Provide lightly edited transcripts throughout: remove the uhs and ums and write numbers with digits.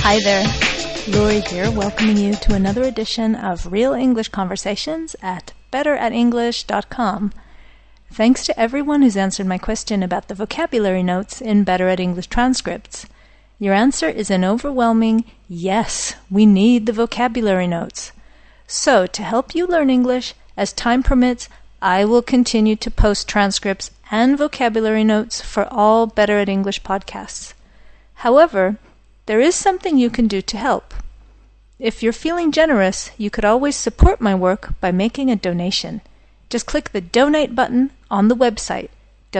Hi there, Lori here, welcoming you to another edition of Real English Conversations at betteratenglish.com. Thanks to everyone who's answered my question about the vocabulary notes in Better at English transcripts. Your answer is an overwhelming yes, we need the vocabulary notes. So, to help you learn English, as time permits, I will continue to post transcripts and vocabulary notes for all Better at English podcasts. However, there is something you can do to help. If you're feeling generous, you could always support my work by making a donation. Just click the donate button on the website,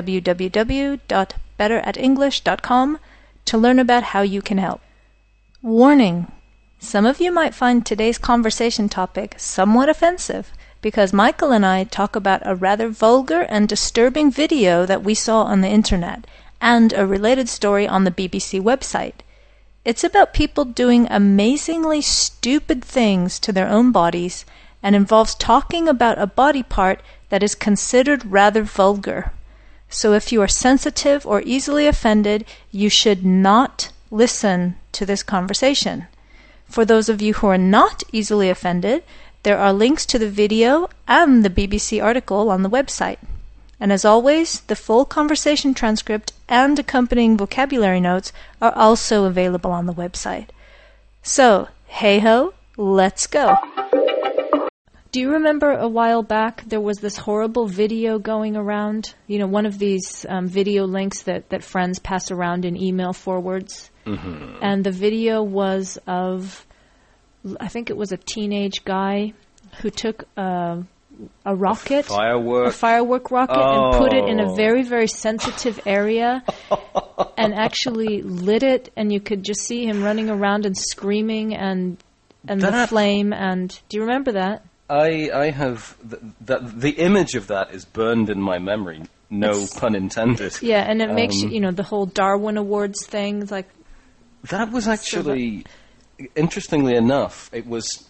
www.betteratenglish.com, to learn about how you can help. Warning! Some of you might find today's conversation topic somewhat offensive because Michael and I talk about a rather vulgar and disturbing video that we saw on the internet and a related story on the BBC website. It's about people doing amazingly stupid things to their own bodies and involves talking about a body part that is considered rather vulgar. So if you are sensitive or easily offended, you should not listen to this conversation. For those of you who are not easily offended, there are links to the video and the BBC article on the website. And as always, the full conversation transcript and accompanying vocabulary notes are also available on the website. So, hey-ho, let's go. Do you remember a while back there was this horrible video going around? You know, one of these video links that friends pass around in email forwards. Mm-hmm. And the video was of, I think it was a teenage guy who took a rocket, a firework rocket, and put it in a very, very sensitive area and actually lit it, and you could just see him running around and screaming and the flame. And do you remember that? I have the image of that is burned in my memory. No pun intended. Yeah, and it makes you know the whole Darwin Awards thing. Like that was actually, interestingly enough, it was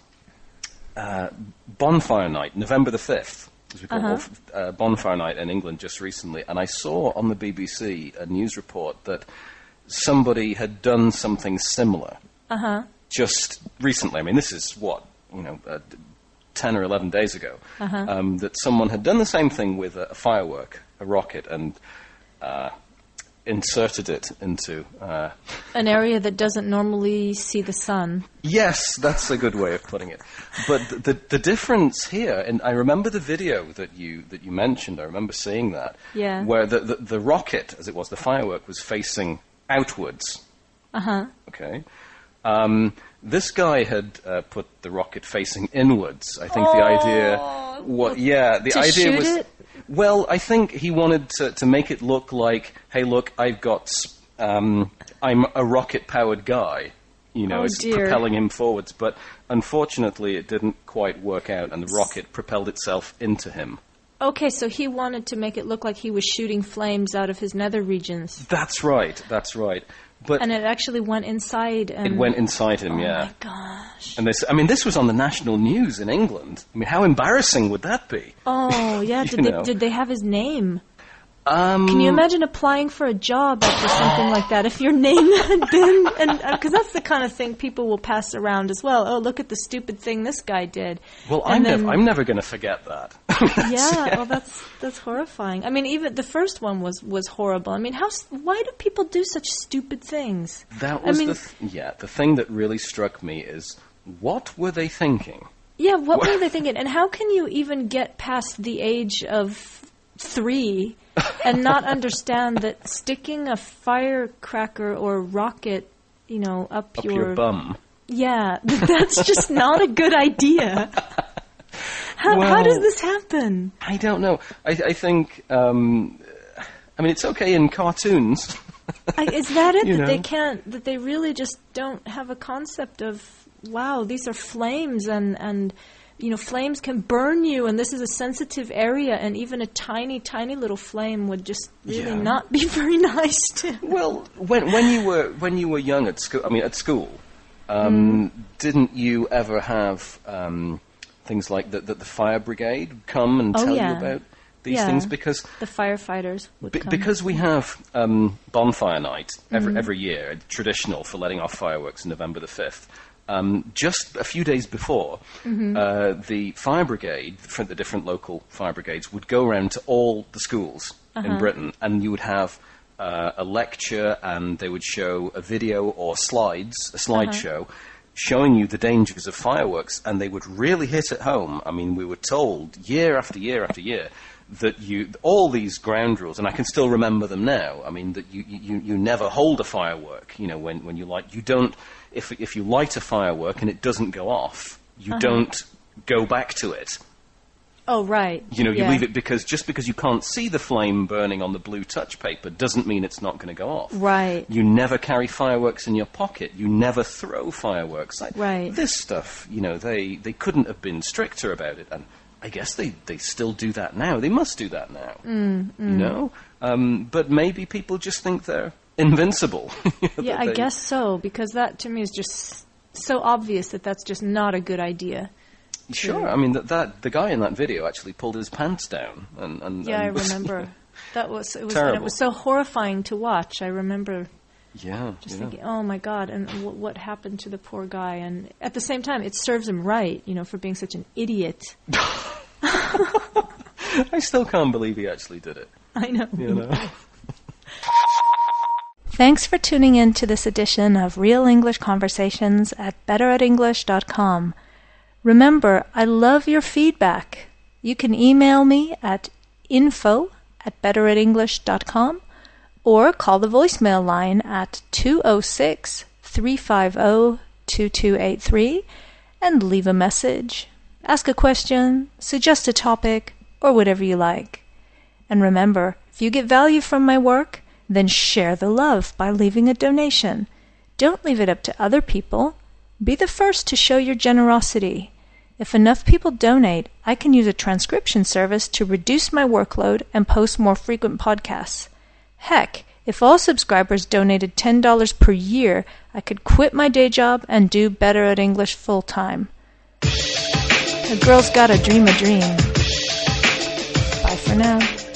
Bonfire Night, November the 5th, as we call Bonfire Night in England just recently, and I saw on the BBC a news report that somebody had done something similar just recently. I mean, this is 10 or 11 days ago, that someone had done the same thing with a firework, a rocket, and inserted it into an area that doesn't normally see the sun. Yes, that's a good way of putting it. But the difference here, and I remember the video that you mentioned. I remember seeing that, where the rocket, as it was, the firework, was facing outwards. Okay. This guy had put the rocket facing inwards. I think the idea, was. It? Well, I think he wanted to make it look like, hey, look, I've got, I'm a rocket-powered guy. You know, it's propelling him forwards. But unfortunately, it didn't quite work out, and the rocket propelled itself into him. Okay, so he wanted to make it look like he was shooting flames out of his nether regions. That's right. And it actually went inside. It went inside him, yeah. Oh my gosh! And this was on the national news in England. I mean, how embarrassing would that be? Oh yeah. Did they have his name? Can you imagine applying for a job after something like that? If your name had been, and because that's the kind of thing people will pass around as well. Oh, look at the stupid thing this guy did. Well, I'm never going to forget that. Well, that's horrifying. I mean, even the first one was horrible. I mean, why do people do such stupid things? That was the thing that really struck me is, what were they thinking? Yeah, what were they thinking? And how can you even get past the age of 3 and not understand that sticking a firecracker or rocket, up your bum. Yeah, that's just not a good idea. How does this happen? I don't know. I think, it's okay in cartoons. Is that it? That they really just don't have a concept of, wow, these are flames and flames can burn you, and this is a sensitive area, and even a tiny, tiny little flame would just really not be very nice to. Well, when you were young at school, didn't you ever have things like the fire brigade come and tell you about? these things because the firefighters would come. Because we have bonfire night every year, traditional for letting off fireworks on November the 5th. Just a few days before, the fire brigade, the different local fire brigades, would go around to all the schools in Britain, and you would have a lecture, and they would show a video or a slideshow, showing you the dangers of fireworks, and they would really hit it home. I mean, we were told year after year after year that all these ground rules, and I can still remember them now. I mean, that you never hold a firework. You know, when you light, you don't. If you light a firework and it doesn't go off, you don't go back to it. Oh, right. You know, you leave it just because you can't see the flame burning on the blue touch paper doesn't mean it's not going to go off. Right. You never carry fireworks in your pocket. You never throw fireworks. Right. This stuff, you know, they couldn't have been stricter about it. And I guess they still do that now. They must do that now. You know? But maybe people just think they're invincible. Yeah, I guess so, because that to me is just so obvious that that's just not a good idea. Sure, I mean the guy in that video actually pulled his pants down, and I remember it was terrible. And it was so horrifying to watch. I remember just thinking, oh my God, and what happened to the poor guy? And at the same time, it serves him right, you know, for being such an idiot. I still can't believe he actually did it. I know. You know. Thanks for tuning in to this edition of Real English Conversations at betteratenglish.com. Remember, I love your feedback. You can email me at info@betteratenglish.com or call the voicemail line at 206-350-2283 and leave a message, ask a question, suggest a topic, or whatever you like. And remember, if you get value from my work, then share the love by leaving a donation. Don't leave it up to other people. Be the first to show your generosity. If enough people donate, I can use a transcription service to reduce my workload and post more frequent podcasts. Heck, if all subscribers donated $10 per year, I could quit my day job and do Better at English full time. A girl's gotta dream a dream. Bye for now.